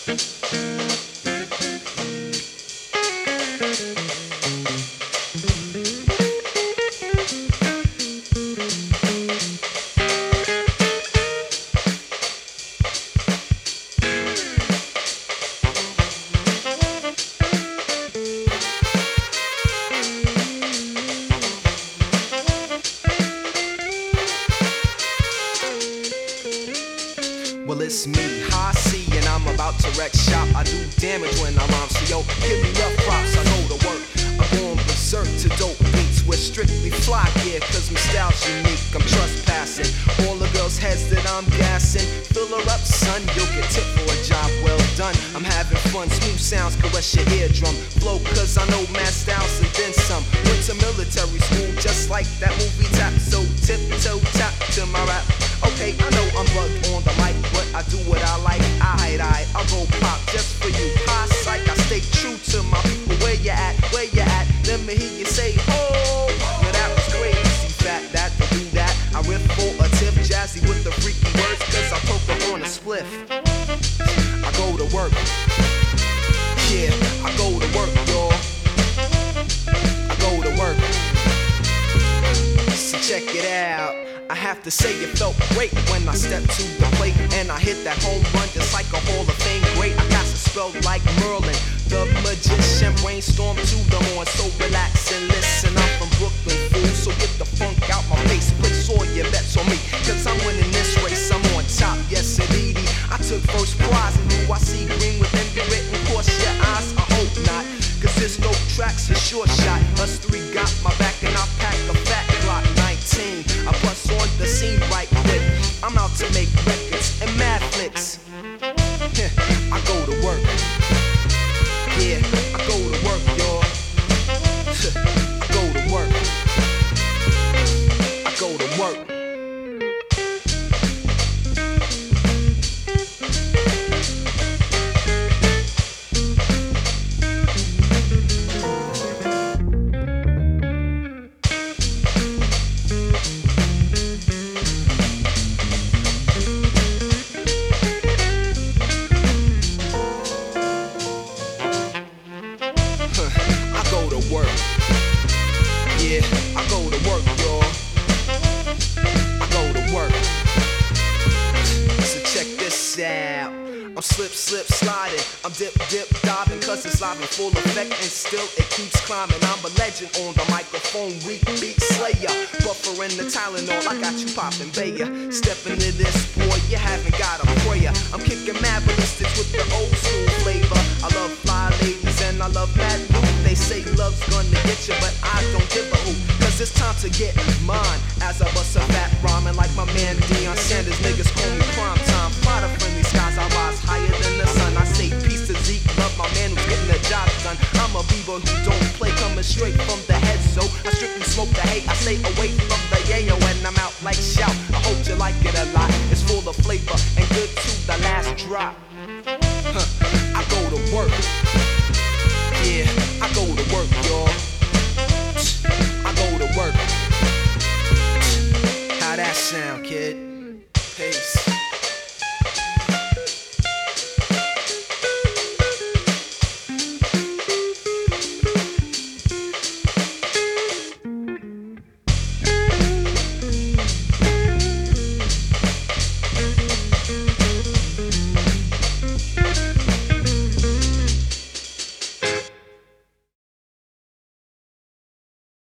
Well, it's me, High C, and I'm about to wreck shop. I do damage when I rhyme, so yo, give me rough props. I go to work, I'm going berserk to dope beats with strictly fly gear, cause my style's unique. I'm trespassing all the girls' heads that I'm gassing. Fill her up, son, you'll get tipped for a job well done. I'm having fun, smooth sounds caress your eardrum. Flow, cause I know mad styles and then some. Went to military school, just like that movie Tap. So tiptoe tap to my rap. Okay, I know I'm bugged on the mic, but I do what I like. I'll go pop just for you. High psych, I stay true to my people. Where you at? Where you at? Let me hear you say, oh. Now that was crazy, fat that to do that. I riff for a tip, jazzy with the freaky words, cause I poke up on a spliff. I go to work. Yeah, I go to work, y'all. I go to work. So check it out. I have to say it felt great when I stepped to the plate and I hit that home run just like a Hall of Fame great. I got to spell like Merlin, the magician. Brainstorm to the horn, so relax and listen. I'm from Brooklyn, fool, so get the funk out my face. Place all your bets on me, cause I'm winning this race. I'm on top, yes indeed. I took first prize and do I see green within the written course your eyes? I hope not, cause this dope track's a short shot. Us three got my back and I pack a fat Glock 19. I bust on the scene right quick. I'm out to make records and mad flicks. I go to work. Yeah, I go to work, y'all. I go to work. I go to work. Yeah, I go to work, y'all. I go to work. So check this out. I'm slip, sliding. I'm dip, diving, cause it's live in full effect and still it keeps climbing. I'm a legend on the microphone, weak beat slayer. Buffering the Tylenol, I got you popping Bayer. Step into this, boy, you haven't got a prayer. I'm kicking mad ballistics with the old school flavor. I love fly ladies and I love mad loot. They say love's gonna get you, but I don't give a hoot. Cause it's time to get mine. As I bust a fat rhyming like my man Deion Sanders. Niggas call me prime time. Fly the friendly skies, I rise higher than the sun. I say peace to Zeke, love my man who's getting the job done. I'm a b-boy who don't play, coming straight from the head. So I strictly smoke the hate, I stay away from the yayo. And I'm out like shout, I hope you like it a lot. It's full of flavor and good to the last drop. I go to work. Yeah, I go to work, y'all.